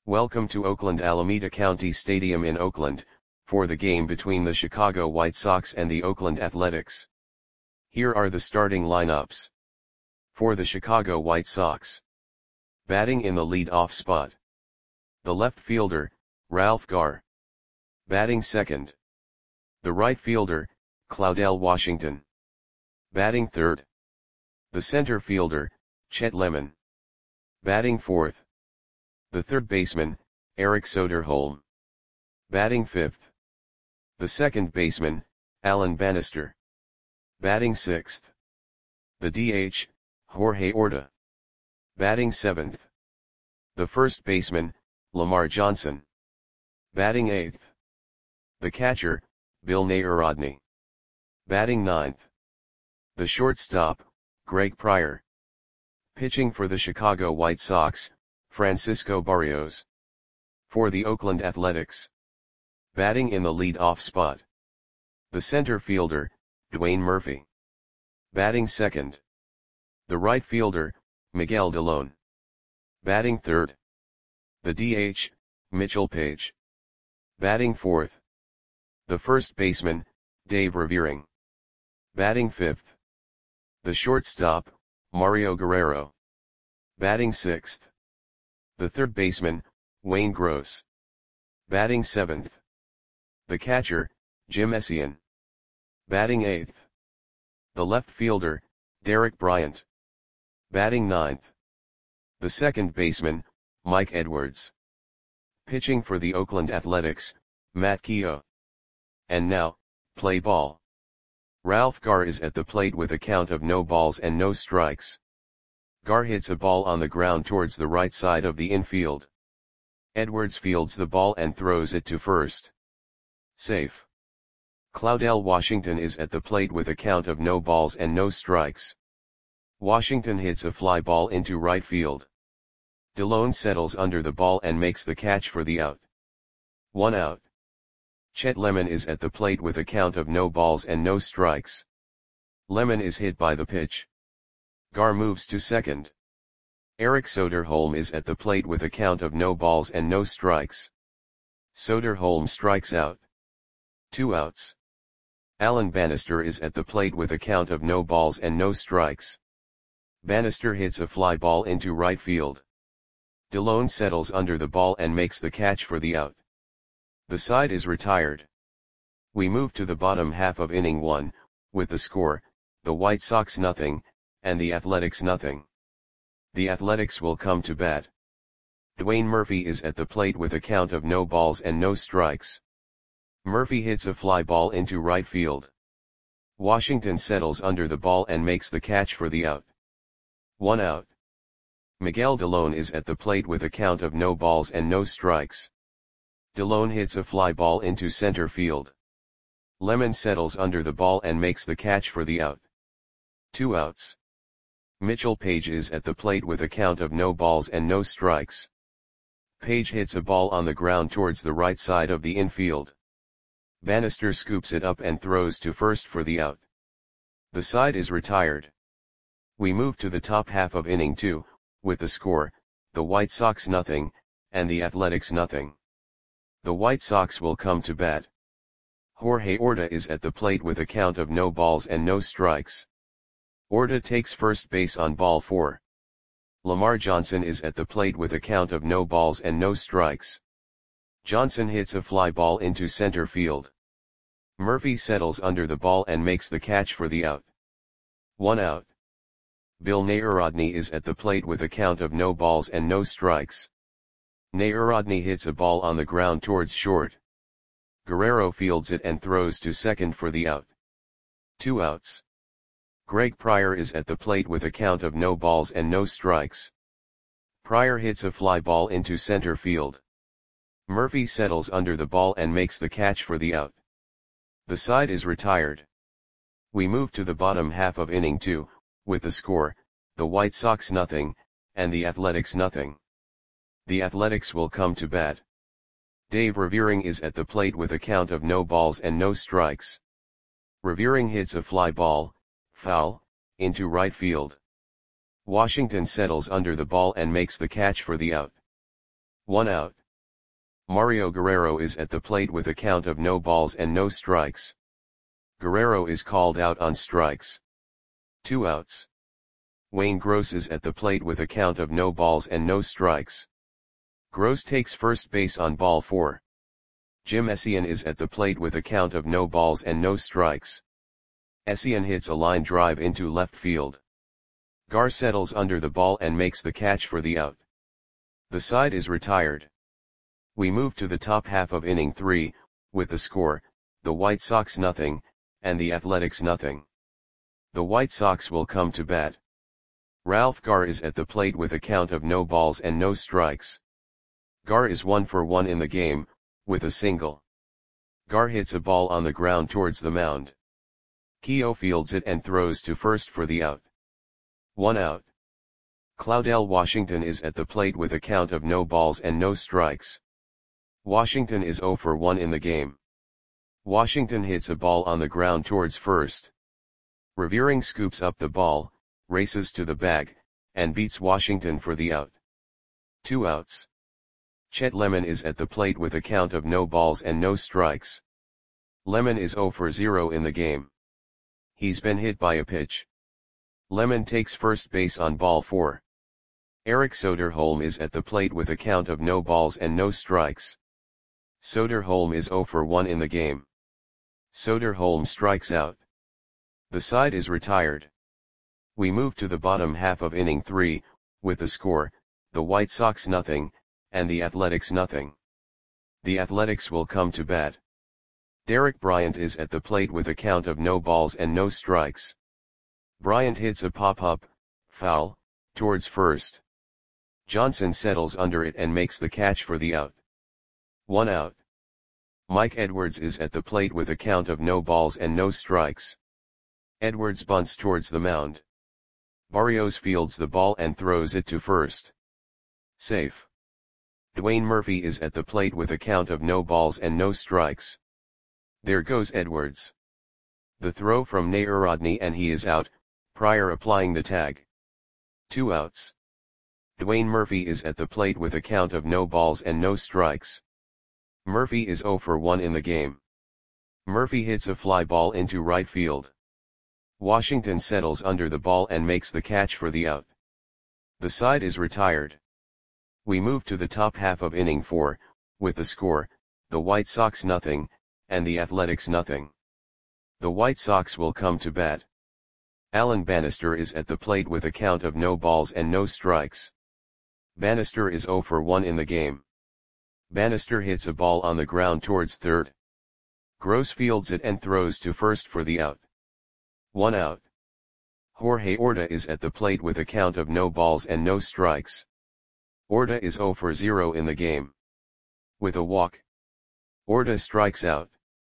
Welcome to Oakland Alameda County Stadium in Oakland, for the game between the Chicago White Sox and the Oakland Athletics. Here are the starting lineups. For the Chicago White Sox. Batting in the lead-off spot. The left fielder, Ralph Garr. Batting second. The right fielder, Claudell Washington. Batting third. The center fielder, Chet Lemon. Batting fourth. The third baseman, Eric Soderholm. Batting fifth. The second baseman, Alan Bannister. Batting sixth. The DH, Jorge Orta. Batting seventh. The first baseman, Lamar Johnson. Batting eighth. The catcher, Bill Narodny. Batting ninth. The shortstop, Greg Pryor. Pitching for the Chicago White Sox, Francisco Barrios. For the Oakland Athletics. Batting in the lead-off spot. The center fielder, Dwayne Murphy. Batting second. The right fielder, Miguel Delone. Batting third. The DH, Mitchell Page. Batting fourth. The first baseman, Dave Revering. Batting fifth. The shortstop, Mario Guerrero. Batting sixth. The third baseman, Wayne Gross. Batting seventh. The catcher, Jim Essien. Batting eighth. The left fielder, Derek Bryant. Batting ninth. The second baseman, Mike Edwards. Pitching for the Oakland Athletics, Matt Keough. And now, play ball. Ralph Garr is at the plate with a count of no balls and no strikes. Garr hits a ball on the ground towards the right side of the infield. Edwards fields the ball and throws it to first. Safe. Claudell Washington is at the plate with a count of no balls and no strikes. Washington hits a fly ball into right field. Delone settles under the ball and makes the catch for the out. 1 out. Chet Lemon is at the plate with a count of no balls and no strikes. Lemon is hit by the pitch. Garr moves to second. Eric Soderholm is at the plate with a count of no balls and no strikes. Soderholm strikes out. 2 outs. Alan Bannister is at the plate with a count of no balls and no strikes. Bannister hits a fly ball into right field. Delone settles under the ball and makes the catch for the out. The side is retired. We move to the bottom half of inning 1, with the score, the White Sox 0, and the Athletics 0. The Athletics will come to bat. Dwayne Murphy is at the plate with a count of no balls and no strikes. Murphy hits a fly ball into right field. Washington settles under the ball and makes the catch for the out. 1 out. Miguel Delone is at the plate with a count of no balls and no strikes. Delone hits a fly ball into center field. Lemon settles under the ball and makes the catch for the out. 2 outs. Mitchell Page is at the plate with a count of no balls and no strikes. Page hits a ball on the ground towards the right side of the infield. Bannister scoops it up and throws to first for the out. The side is retired. We move to the top half of inning 2, with the score, the White Sox 0, and the Athletics 0. The White Sox will come to bat. Jorge Orta is at the plate with a count of no balls and no strikes. Orta takes first base on ball 4. Lamar Johnson is at the plate with a count of no balls and no strikes. Johnson hits a fly ball into center field. Murphy settles under the ball and makes the catch for the out. 1 out. Bill Narodny is at the plate with a count of no balls and no strikes. Narodny hits a ball on the ground towards short. Guerrero fields it and throws to second for the out. 2 outs. Greg Pryor is at the plate with a count of no balls and no strikes. Pryor hits a fly ball into center field. Murphy settles under the ball and makes the catch for the out. The side is retired. We move to the bottom half of inning 2, with the score, the White Sox 0, and the Athletics 0. The Athletics will come to bat. Dave Revering is at the plate with a count of no balls and no strikes. Revering hits a fly ball, foul, into right field. Washington settles under the ball and makes the catch for the out. 1 out. Mario Guerrero is at the plate with a count of no balls and no strikes. Guerrero is called out on strikes. 2 outs. Wayne Gross is at the plate with a count of no balls and no strikes. Gross takes first base on ball 4. Jim Essien is at the plate with a count of no balls and no strikes. Essien hits a line drive into left field. Gar settles under the ball and makes the catch for the out. The side is retired. We move to the top half of inning 3, with the score, the White Sox nothing, and the Athletics nothing. The White Sox will come to bat. Ralph Gar is at the plate with a count of no balls and no strikes. Gar is 1 for 1 in the game, with a single. Gar hits a ball on the ground towards the mound. Keogh fields it and throws to first for the out. 1 out. Claudel Washington is at the plate with a count of no balls and no strikes. Washington is 0 for 1 in the game. Washington hits a ball on the ground towards first. Revering scoops up the ball, races to the bag, and beats Washington for the out. 2 outs. Chet Lemon is at the plate with a count of no balls and no strikes. Lemon is 0 for 0 in the game. He's been hit by a pitch. Lemon takes first base on ball 4. Eric Soderholm is at the plate with a count of no balls and no strikes. Soderholm is 0 for 1 in the game. Soderholm strikes out. The side is retired. We move to the bottom half of inning 3, with the score, the White Sox nothing, and the Athletics nothing. The Athletics will come to bat. Derek Bryant is at the plate with a count of no balls and no strikes. Bryant hits a pop-up, foul, towards first. Johnson settles under it and makes the catch for the out. 1 out. Mike Edwards is at the plate with a count of no balls and no strikes. Edwards bunts towards the mound. Barrios fields the ball and throws it to first. Safe. Dwayne Murphy is at the plate with a count of no balls and no strikes. There goes Edwards. The throw from Nairrodny and he is out, Pryor applying the tag. 2 outs. Dwayne Murphy is at the plate with a count of no balls and no strikes. Murphy is 0 for 1 in the game. Murphy hits a fly ball into right field. Washington settles under the ball and makes the catch for the out. The side is retired. We move to the top half of inning 4, with the score, the White Sox nothing, and the Athletics nothing. The White Sox will come to bat. Alan Bannister is at the plate with a count of no balls and no strikes. Bannister is 0 for 1 in the game. Bannister hits a ball on the ground towards third. Gross fields it and throws to first for the out. 1 out. Jorge Orta is at the plate with a count of no balls and no strikes. Orta is 0 for 0 in the game. With a walk. Orta strikes out.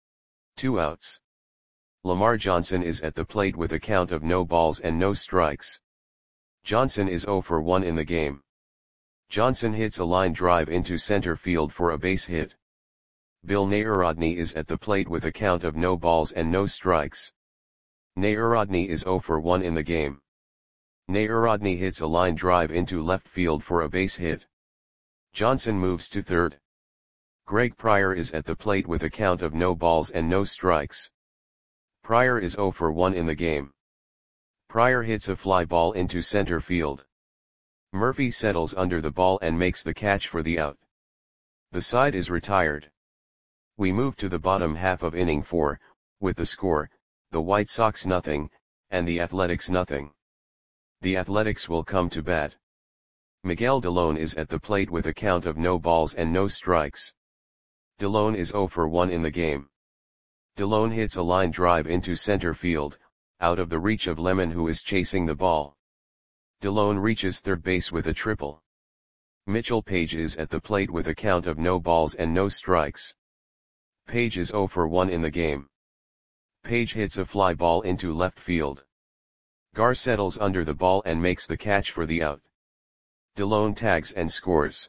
2 outs. Lamar Johnson is at the plate with a count of no balls and no strikes. Johnson is 0 for 1 in the game. Johnson hits a line drive into center field for a base hit. Bill Nairrodny is at the plate with a count of no balls and no strikes. Nairrodny is 0 for 1 in the game. Nairrodny hits a line drive into left field for a base hit. Johnson moves to third. Greg Pryor is at the plate with a count of no balls and no strikes. Pryor is 0 for 1 in the game. Pryor hits a fly ball into center field. Murphy settles under the ball and makes the catch for the out. The side is retired. We move to the bottom half of inning 4, with the score, the White Sox nothing, and the Athletics nothing. The Athletics will come to bat. Miguel Delone is at the plate with a count of no balls and no strikes. Delone is 0 for 1 in the game. Delone hits a line drive into center field, out of the reach of Lemon who is chasing the ball. Delone reaches third base with a triple. Mitchell Page is at the plate with a count of no balls and no strikes. Page is 0 for 1 in the game. Page hits a fly ball into left field. Gar settles under the ball and makes the catch for the out. Delone tags and scores.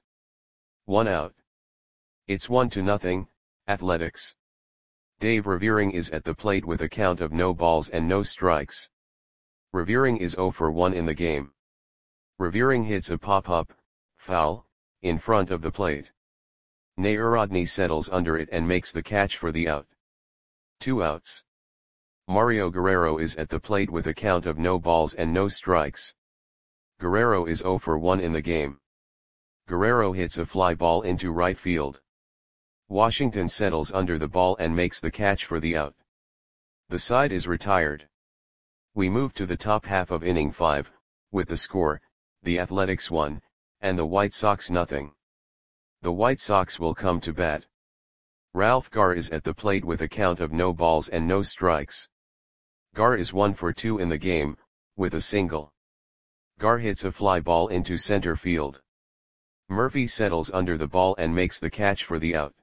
1 out. It's 1-0, Athletics. Dave Revering is at the plate with a count of no balls and no strikes. Revering is 0 for 1 in the game. Revering hits a pop-up, foul, in front of the plate. Narodny settles under it and makes the catch for the out. 2 outs. Mario Guerrero is at the plate with a count of no balls and no strikes. Guerrero is 0 for 1 in the game. Guerrero hits a fly ball into right field. Washington settles under the ball and makes the catch for the out. The side is retired. We move to the top half of inning 5, with the score, the Athletics 1, and the White Sox nothing. The White Sox will come to bat. Ralph Garr is at the plate with a count of no balls and no strikes. Garr is 1 for 2 in the game, with a single. Garr hits a fly ball into center field. Murphy settles under the ball and makes the catch for the out.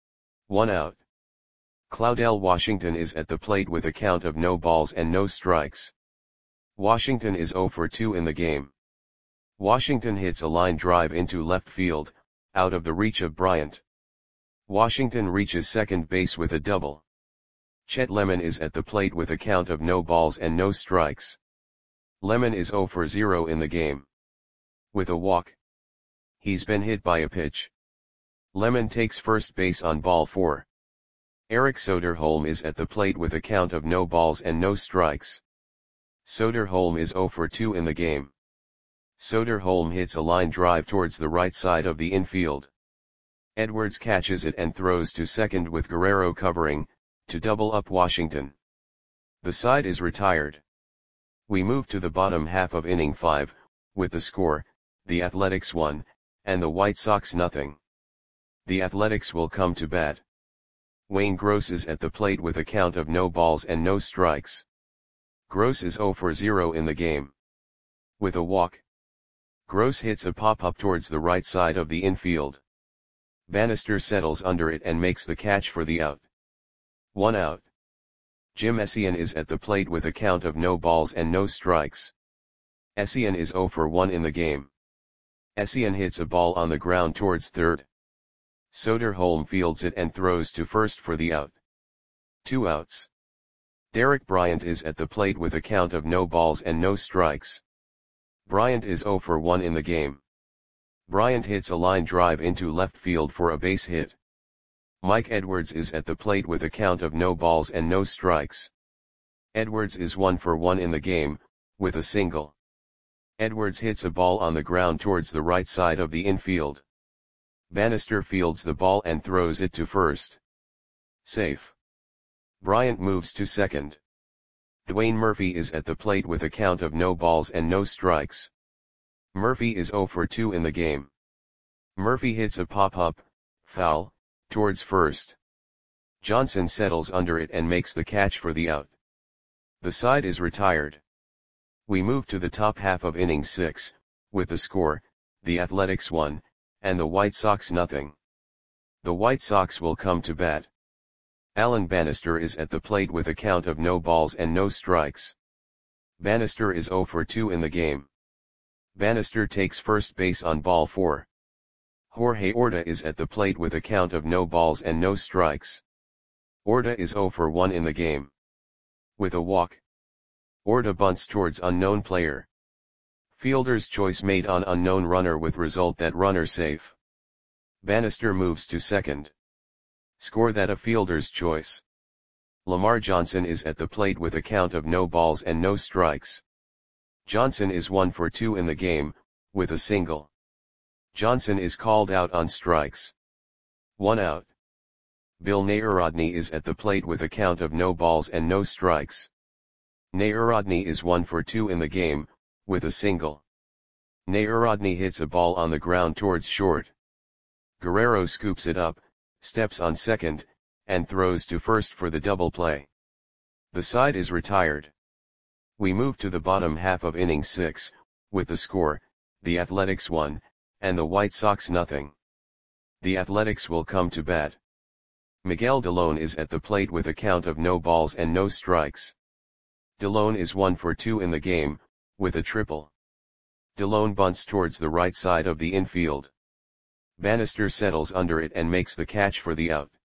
1 out. Claudel Washington is at the plate with a count of no balls and no strikes. Washington is 0 for 2 in the game. Washington hits a line drive into left field, out of the reach of Bryant. Washington reaches second base with a double. Chet Lemon is at the plate with a count of no balls and no strikes. Lemon is 0 for 0 in the game. With a walk. He's been hit by a pitch. Lemon takes first base on ball 4. Eric Soderholm is at the plate with a count of no balls and no strikes. Soderholm is 0 for 2 in the game. Soderholm hits a line drive towards the right side of the infield. Edwards catches it and throws to second with Guerrero covering, to double up Washington. The side is retired. We move to the bottom half of inning 5, with the score, the Athletics 1, and the White Sox nothing. The Athletics will come to bat. Wayne Gross is at the plate with a count of no balls and no strikes. Gross is 0 for 0 in the game. With a walk. Gross hits a pop-up towards the right side of the infield. Bannister settles under it and makes the catch for the out. 1 out. Jim Essien is at the plate with a count of no balls and no strikes. Essien is 0 for 1 in the game. Essien hits a ball on the ground towards third. Soderholm fields it and throws to first for the out. 2 outs. Derek Bryant is at the plate with a count of no balls and no strikes. Bryant is 0 for 1 in the game. Bryant hits a line drive into left field for a base hit. Mike Edwards is at the plate with a count of no balls and no strikes. Edwards is 1 for 1 in the game, with a single. Edwards hits a ball on the ground towards the right side of the infield. Bannister fields the ball and throws it to first. Safe. Bryant moves to second. Dwayne Murphy is at the plate with a count of no balls and no strikes. Murphy is 0 for 2 in the game. Murphy hits a pop-up, foul, towards first. Johnson settles under it and makes the catch for the out. The side is retired. We move to the top half of inning 6, with the score, the Athletics 1, and the White Sox nothing. The White Sox will come to bat. Alan Bannister is at the plate with a count of no balls and no strikes. Bannister is 0 for 2 in the game. Bannister takes first base on ball 4. Jorge Orta is at the plate with a count of no balls and no strikes. Orta is 0 for 1 in the game. With a walk. Orta bunts towards unknown player. Fielder's choice made on unknown runner with result that runner safe. Bannister moves to second. Score that a fielder's choice. Lamar Johnson is at the plate with a count of no balls and no strikes. Johnson is 1 for 2 in the game, with a single. Johnson is called out on strikes. 1 out. Bill Narodny is at the plate with a count of no balls and no strikes. Narodny is 1 for 2 in the game, with a single. Narodny hits a ball on the ground towards short. Guerrero scoops it up, steps on second, and throws to first for the double play. The side is retired. We move to the bottom half of inning 6, with the score, the Athletics 1, and the White Sox nothing. The Athletics will come to bat. Miguel Delone is at the plate with a count of no balls and no strikes. Delone is 1 for 2 in the game, with a triple. Delone bunts towards the right side of the infield. Bannister settles under it and makes the catch for the out.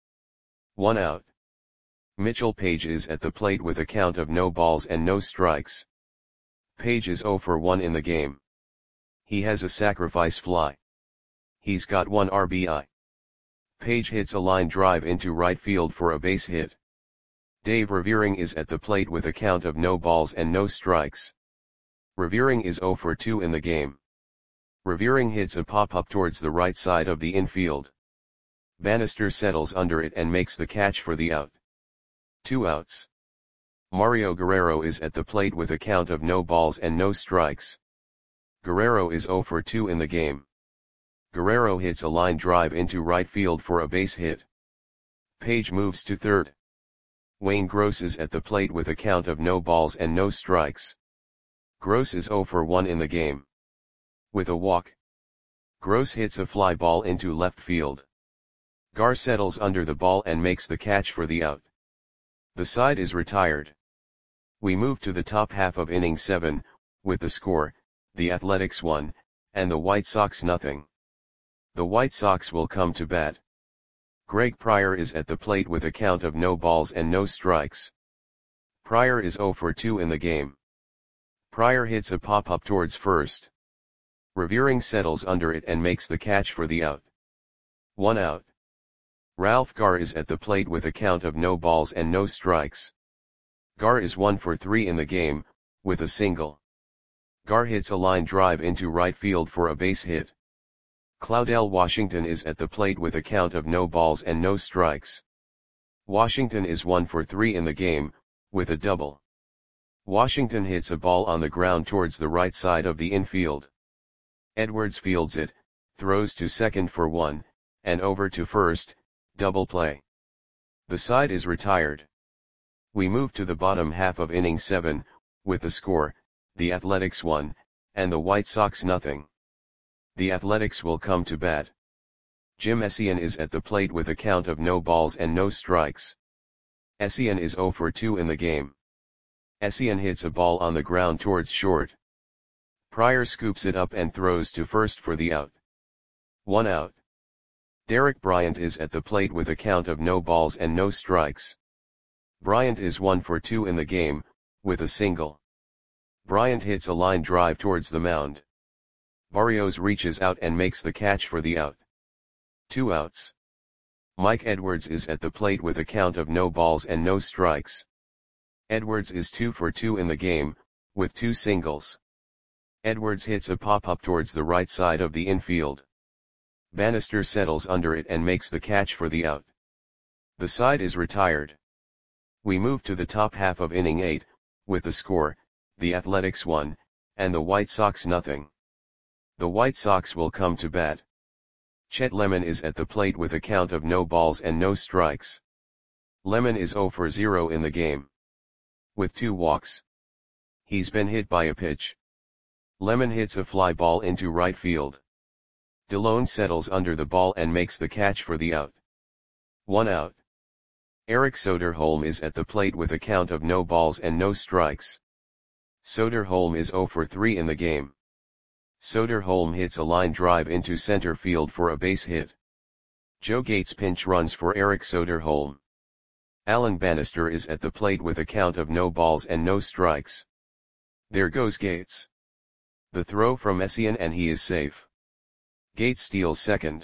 1 out. Mitchell Page is at the plate with a count of no balls and no strikes. Page is 0 for 1 in the game. He has a sacrifice fly. He's got 1 RBI. Page hits a line drive into right field for a base hit. Dave Revering is at the plate with a count of no balls and no strikes. Revering is 0 for 2 in the game. Revering hits a pop-up towards the right side of the infield. Bannister settles under it and makes the catch for the out. 2 outs. Mario Guerrero is at the plate with a count of no balls and no strikes. Guerrero is 0 for 2 in the game. Guerrero hits a line drive into right field for a base hit. Page moves to third. Wayne Gross is at the plate with a count of no balls and no strikes. Gross is 0 for 1 in the game. With a walk, Gross hits a fly ball into left field. Gar settles under the ball and makes the catch for the out. The side is retired. We move to the top half of inning 7, with the score, the Athletics 1, and the White Sox nothing. The White Sox will come to bat. Greg Pryor is at the plate with a count of no balls and no strikes. Pryor is 0 for 2 in the game. Pryor hits a pop-up towards first. Revering settles under it and makes the catch for the out. 1 out. Ralph Gar is at the plate with a count of no balls and no strikes. Gar is 1 for 3 in the game, with a single. Gar hits a line drive into right field for a base hit. Claudel Washington is at the plate with a count of no balls and no strikes. Washington is 1 for 3 in the game, with a double. Washington hits a ball on the ground towards the right side of the infield. Edwards fields it, throws to second for 1, and over to first, double play. The side is retired. We move to the bottom half of inning 7, with the score, the Athletics 1, and the White Sox nothing. The Athletics will come to bat. Jim Essien is at the plate with a count of no balls and no strikes. Essien is 0 for 2 in the game. Essien hits a ball on the ground towards short. Pryor scoops it up and throws to first for the out. 1 out. Derek Bryant is at the plate with a count of no balls and no strikes. Bryant is 1 for 2 in the game, with a single. Bryant hits a line drive towards the mound. Barrios reaches out and makes the catch for the out. 2 outs. Mike Edwards is at the plate with a count of no balls and no strikes. Edwards is 2 for 2 in the game, with 2 singles. Edwards hits a pop-up towards the right side of the infield. Bannister settles under it and makes the catch for the out. The side is retired. We move to the top half of inning 8, with the score, the Athletics 1, and the White Sox nothing. The White Sox will come to bat. Chet Lemon is at the plate with a count of no balls and no strikes. Lemon is 0 for 0 in the game. With 2 walks. He's been hit by a pitch. Lemon hits a fly ball into right field. DeLone settles under the ball and makes the catch for the out. 1 out. Eric Soderholm is at the plate with a count of no balls and no strikes. Soderholm is 0 for 3 in the game. Soderholm hits a line drive into center field for a base hit. Joe Gates pinch runs for Eric Soderholm. Alan Bannister is at the plate with a count of no balls and no strikes. There goes Gates. The throw from Essien and he is safe. Gates steals second.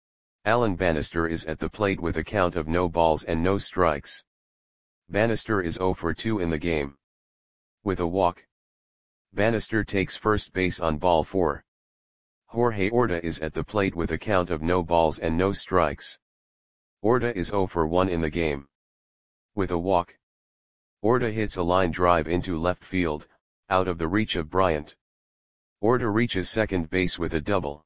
Alan Bannister is at the plate with a count of no balls and no strikes. Bannister is 0 for 2 in the game. With a walk, Bannister takes first base on ball 4. Jorge Orta is at the plate with a count of no balls and no strikes. Orta is 0 for 1 in the game. With a walk, Orta hits a line drive into left field, out of the reach of Bryant. Orta reaches second base with a double.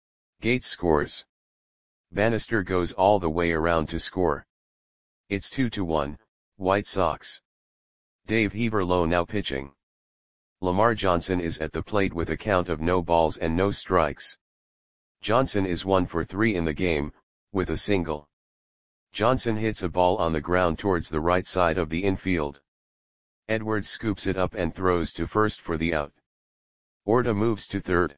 Gates scores. Bannister goes all the way around to score. It's 2-1, White Sox. Dave Heaverlo now pitching. Lamar Johnson is at the plate with a count of no balls and no strikes. Johnson is 1 for 3 in the game, with a single. Johnson hits a ball on the ground towards the right side of the infield. Edwards scoops it up and throws to first for the out. Orta moves to third.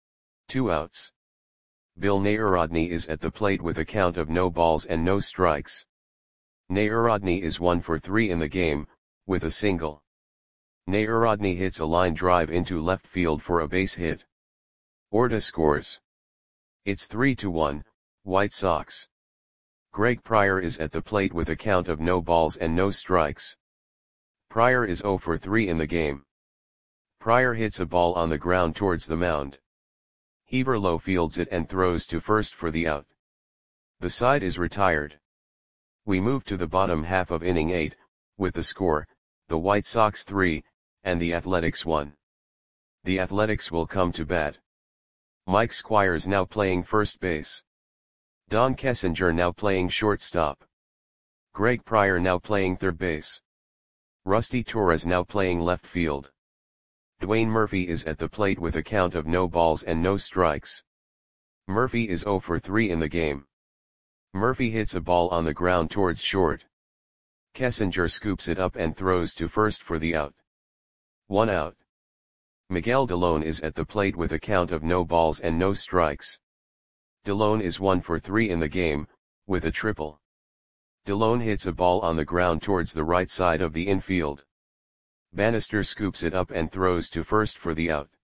2 outs. Bill Nayarodny is at the plate with a count of no balls and no strikes. Nayarodny is 1 for 3 in the game, with a single. Nayarodny hits a line drive into left field for a base hit. Orta scores. It's 3-1, White Sox. Greg Pryor is at the plate with a count of no balls and no strikes. Pryor is 0 for 3 in the game. Pryor hits a ball on the ground towards the mound. Heaverlo fields it and throws to first for the out. The side is retired. We move to the bottom half of inning 8, with the score, the White Sox 3, and the Athletics 1. The Athletics will come to bat. Mike Squires now playing first base. Don Kessinger now playing shortstop. Greg Pryor now playing third base. Rusty Torres now playing left field. Dwayne Murphy is at the plate with a count of no balls and no strikes. Murphy is 0 for 3 in the game. Murphy hits a ball on the ground towards short. Kessinger scoops it up and throws to first for the out. 1 out. Miguel Delone is at the plate with a count of no balls and no strikes. Delone is 1 for 3 in the game, with a triple. Delone hits a ball on the ground towards the right side of the infield. Bannister scoops it up and throws to first for the out.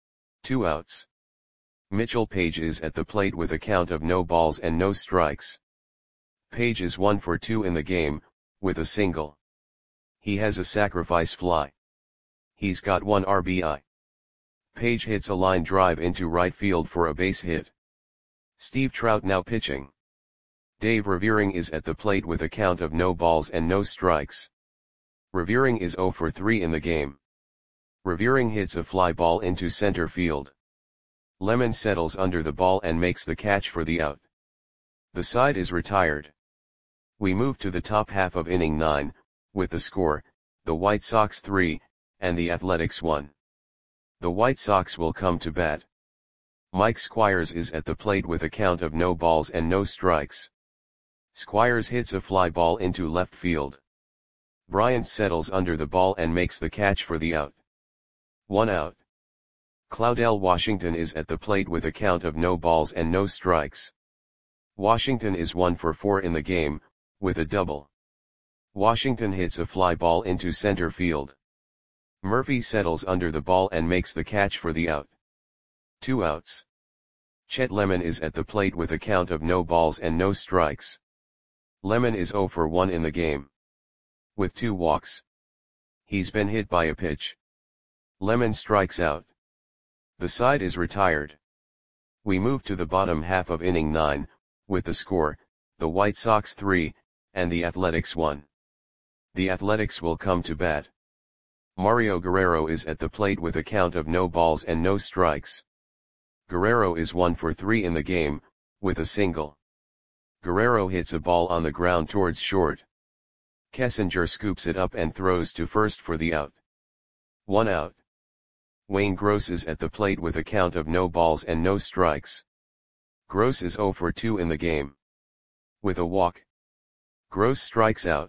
2 outs. Mitchell Page is at the plate with a count of no balls and no strikes. Page is 1 for 2 in the game, with a single. He has a sacrifice fly. He's got 1 RBI. Page hits a line drive into right field for a base hit. Steve Trout now pitching. Dave Revering is at the plate with a count of no balls and no strikes. Revering is 0 for 3 in the game. Revering hits a fly ball into center field. Lemon settles under the ball and makes the catch for the out. The side is retired. We move to the top half of inning 9, with the score, the White Sox 3, and the Athletics 1. The White Sox will come to bat. Mike Squires is at the plate with a count of no balls and no strikes. Squires hits a fly ball into left field. Bryant settles under the ball and makes the catch for the out. 1 out. Claudell Washington is at the plate with a count of no balls and no strikes. Washington is 1 for 4 in the game, with a double. Washington hits a fly ball into center field. Murphy settles under the ball and makes the catch for the out. 2 outs. Chet Lemon is at the plate with a count of no balls and no strikes. Lemon is 0 for 1 in the game, with 2 walks. He's been hit by a pitch. Lemon strikes out. The side is retired. We move to the bottom half of inning 9, with the score, the White Sox 3, and the Athletics 1. The Athletics will come to bat. Mario Guerrero is at the plate with a count of no balls and no strikes. Guerrero is 1 for 3 in the game, with a single. Guerrero hits a ball on the ground towards short. Kessinger scoops it up and throws to first for the out. 1 out. Wayne Gross is at the plate with a count of no balls and no strikes. Gross is 0 for 2 in the game, with a walk. Gross strikes out.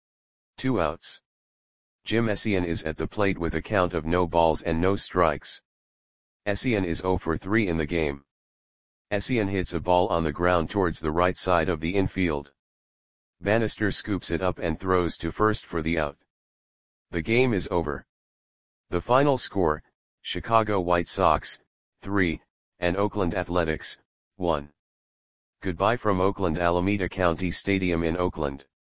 2 outs. Jim Essien is at the plate with a count of no balls and no strikes. Essien is 0 for 3 in the game. Essien hits a ball on the ground towards the right side of the infield. Bannister scoops it up and throws to first for the out. The game is over. The final score, Chicago White Sox, 3, and Oakland Athletics, 1. Goodbye from Oakland Alameda County Stadium in Oakland.